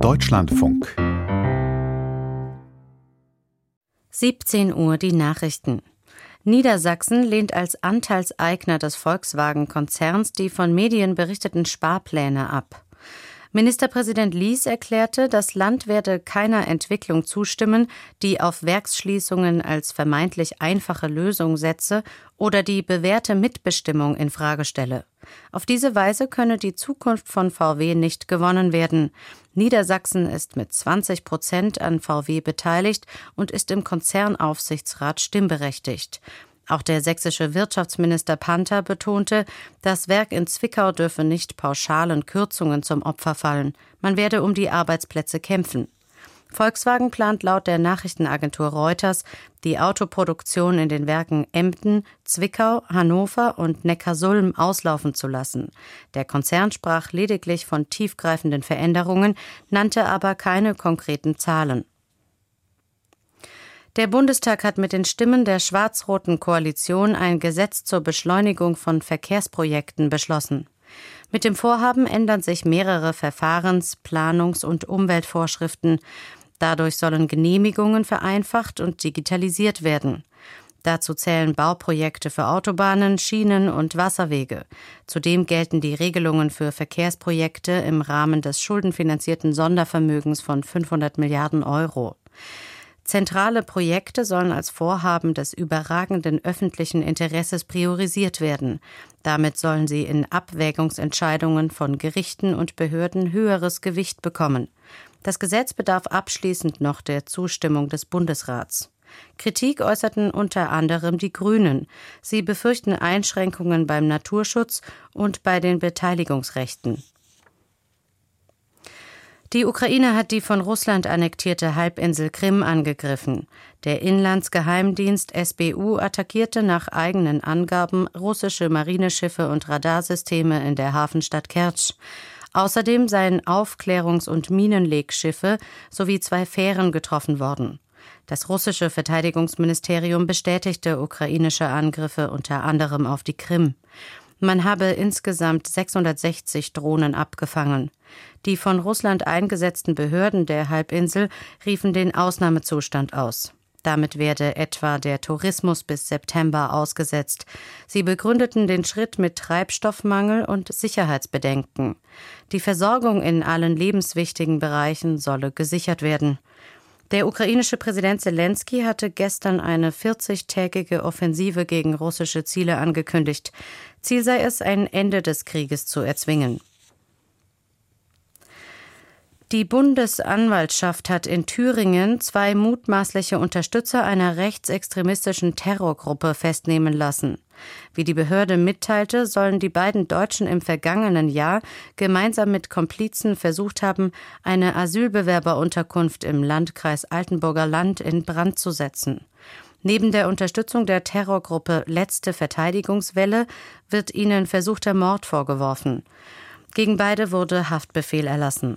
Deutschlandfunk. 17 Uhr die Nachrichten. Niedersachsen lehnt als Anteilseigner des Volkswagen-Konzerns die von Medien berichteten Sparpläne ab. Ministerpräsident Lies erklärte, das Land werde keiner Entwicklung zustimmen, die auf Werksschließungen als vermeintlich einfache Lösung setze oder die bewährte Mitbestimmung in Frage stelle. Auf diese Weise könne die Zukunft von VW nicht gewonnen werden. Niedersachsen ist mit 20% an VW beteiligt und ist im Konzernaufsichtsrat stimmberechtigt. Auch der sächsische Wirtschaftsminister Panther betonte, das Werk in Zwickau dürfe nicht pauschalen Kürzungen zum Opfer fallen. Man werde um die Arbeitsplätze kämpfen. Volkswagen plant laut der Nachrichtenagentur Reuters, die Autoproduktion in den Werken Emden, Zwickau, Hannover und Neckarsulm auslaufen zu lassen. Der Konzern sprach lediglich von tiefgreifenden Veränderungen, nannte aber keine konkreten Zahlen. Der Bundestag hat mit den Stimmen der schwarz-roten Koalition ein Gesetz zur Beschleunigung von Verkehrsprojekten beschlossen. Mit dem Vorhaben ändern sich mehrere Verfahrens-, Planungs- und Umweltvorschriften. Dadurch sollen Genehmigungen vereinfacht und digitalisiert werden. Dazu zählen Bauprojekte für Autobahnen, Schienen und Wasserwege. Zudem gelten die Regelungen für Verkehrsprojekte im Rahmen des schuldenfinanzierten Sondervermögens von 500 Milliarden Euro. Zentrale Projekte sollen als Vorhaben des überragenden öffentlichen Interesses priorisiert werden. Damit sollen sie in Abwägungsentscheidungen von Gerichten und Behörden höheres Gewicht bekommen. Das Gesetz bedarf abschließend noch der Zustimmung des Bundesrats. Kritik äußerten unter anderem die Grünen. Sie befürchten Einschränkungen beim Naturschutz und bei den Beteiligungsrechten. Die Ukraine hat die von Russland annektierte Halbinsel Krim angegriffen. Der Inlandsgeheimdienst SBU attackierte nach eigenen Angaben russische Marineschiffe und Radarsysteme in der Hafenstadt Kertsch. Außerdem seien Aufklärungs- und Minenlegschiffe sowie 2 Fähren getroffen worden. Das russische Verteidigungsministerium bestätigte ukrainische Angriffe unter anderem auf die Krim. Man habe insgesamt 660 Drohnen abgefangen. Die von Russland eingesetzten Behörden der Halbinsel riefen den Ausnahmezustand aus. Damit werde etwa der Tourismus bis September ausgesetzt. Sie begründeten den Schritt mit Treibstoffmangel und Sicherheitsbedenken. Die Versorgung in allen lebenswichtigen Bereichen solle gesichert werden. Der ukrainische Präsident Selenskyj hatte gestern eine 40-tägige Offensive gegen russische Ziele angekündigt. Ziel sei es, ein Ende des Krieges zu erzwingen. Die Bundesanwaltschaft hat in Thüringen 2 mutmaßliche Unterstützer einer rechtsextremistischen Terrorgruppe festnehmen lassen. Wie die Behörde mitteilte, sollen die beiden Deutschen im vergangenen Jahr gemeinsam mit Komplizen versucht haben, eine Asylbewerberunterkunft im Landkreis Altenburger Land in Brand zu setzen. Neben der Unterstützung der Terrorgruppe Letzte Verteidigungswelle wird ihnen versuchter Mord vorgeworfen. Gegen beide wurde Haftbefehl erlassen.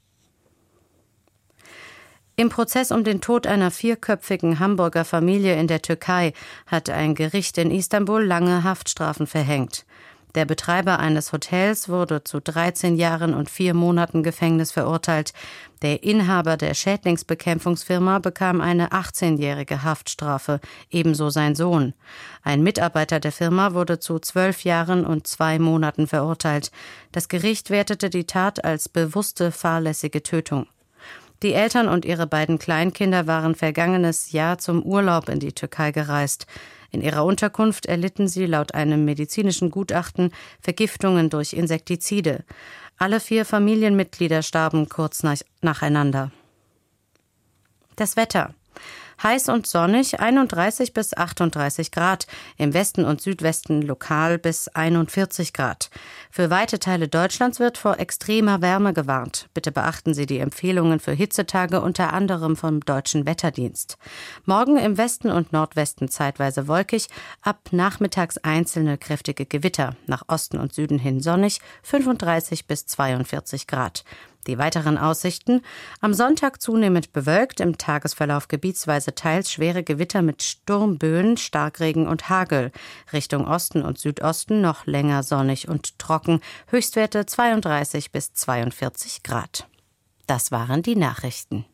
Im Prozess um den Tod einer 4-köpfigen Hamburger Familie in der Türkei hat ein Gericht in Istanbul lange Haftstrafen verhängt. Der Betreiber eines Hotels wurde zu 13 Jahren und 4 Monaten Gefängnis verurteilt. Der Inhaber der Schädlingsbekämpfungsfirma bekam eine 18-jährige Haftstrafe, ebenso sein Sohn. Ein Mitarbeiter der Firma wurde zu 12 Jahren und 2 Monaten verurteilt. Das Gericht wertete die Tat als bewusste fahrlässige Tötung. Die Eltern und ihre beiden Kleinkinder waren vergangenes Jahr zum Urlaub in die Türkei gereist. In ihrer Unterkunft erlitten sie laut einem medizinischen Gutachten Vergiftungen durch Insektizide. Alle 4 Familienmitglieder starben kurz nacheinander. Das Wetter. Heiß und sonnig, 31 bis 38 Grad, im Westen und Südwesten lokal bis 41 Grad. Für weite Teile Deutschlands wird vor extremer Wärme gewarnt. Bitte beachten Sie die Empfehlungen für Hitzetage unter anderem vom Deutschen Wetterdienst. Morgen im Westen und Nordwesten zeitweise wolkig, ab nachmittags einzelne kräftige Gewitter, nach Osten und Süden hin sonnig, 35 bis 42 Grad. Die weiteren Aussichten: am Sonntag zunehmend bewölkt, im Tagesverlauf gebietsweise teils schwere Gewitter mit Sturmböen, Starkregen und Hagel. Richtung Osten und Südosten noch länger sonnig und trocken, Höchstwerte 32 bis 42 Grad. Das waren die Nachrichten.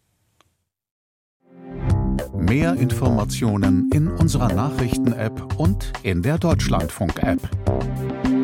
Mehr Informationen in unserer Nachrichten-App und in der Deutschlandfunk-App.